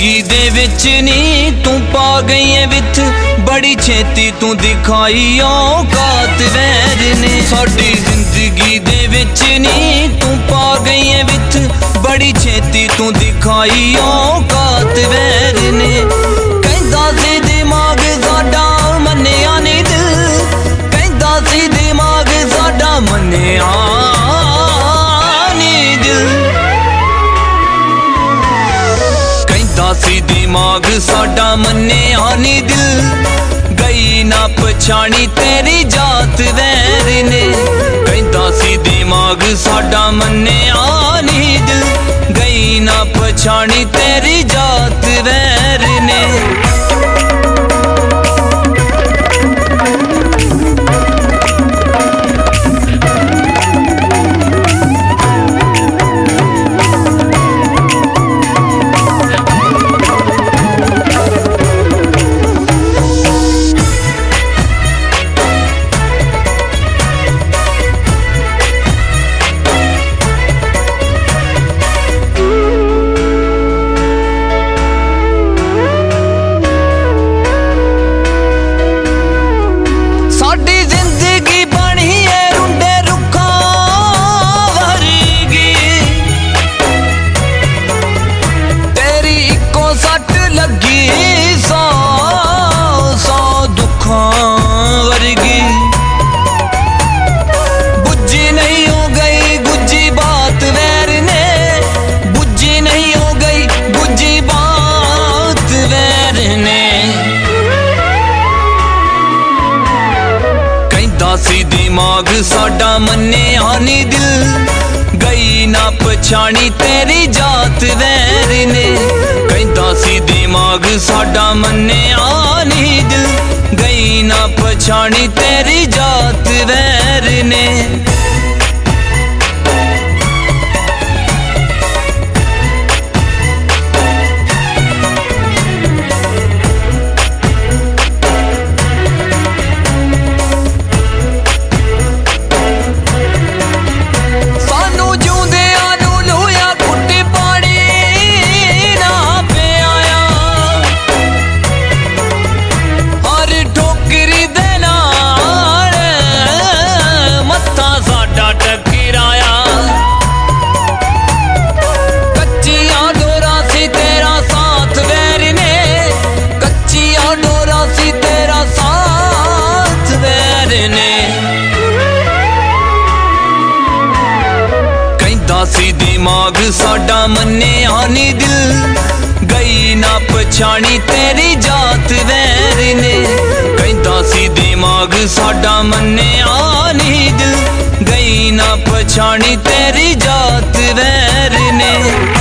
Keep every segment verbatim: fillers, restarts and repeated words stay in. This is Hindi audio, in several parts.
जिंदगी दे विच नी तू पा गई है विथ, बड़ी छेती तू दिखाई औकात वैर ने। साडी जिंदगी दे विच नी तू पा गई है विथ, बड़ी छेती तू दिखाई औकात वैर ने। कहंदा सी दिमाग साडा मन्निया नहीं दिल, कहंदा सी दिमाग साडा मन्निया नहीं दिल, कहंदा सी दिमाग साडा मन्निया नहीं दिल। गई ना पछाणी तेरी जात वैर ने, कहंदा सी दिमाग साडा मन्निया नहीं दिल। गई ना पछाणी तेरी जात वैर ने। सी दिमाग साडा मन्निया नहीं दिल, गई ना पछाणी तेरी जात वैर ने। कहंदा सी दिमाग साडा मन्निया नहीं दिल, गई ना पछाणी तेरी जात वैर ने। सी दिमाग साडा मन्निया नहीं दिल, गई ना पछाणी तेरी जात वैर ने। कहंदा सी दिमाग साडा मन्निया नहीं दिल, गई ना पछाणी तेरी जात वैर ने।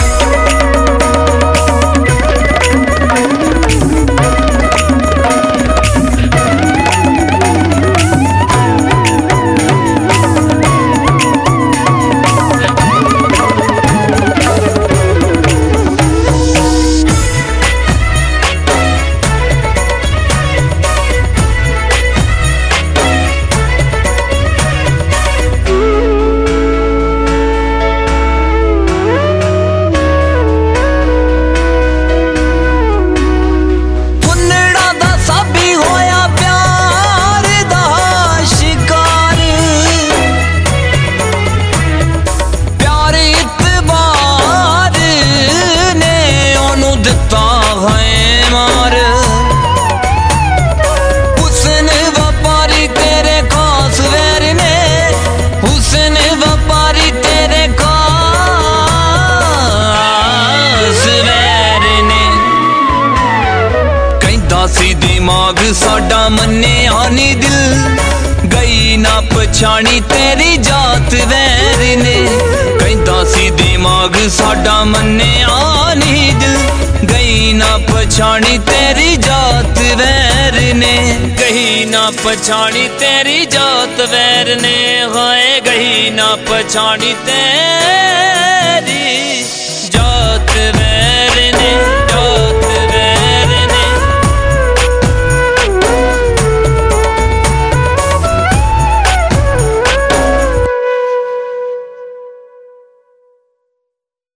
सी दिमाग साडा मन्निया नहीं दिल, गई ना पछाणी तेरी जात वैर ने। कहंदा सी दिमाग साडा मन्निया नहीं दिल, गई ना पछाणी तेरी जात वैर ने। गई ना पछाणी तेरी जात वैर ने, हाय गई ना पछाणी तेरी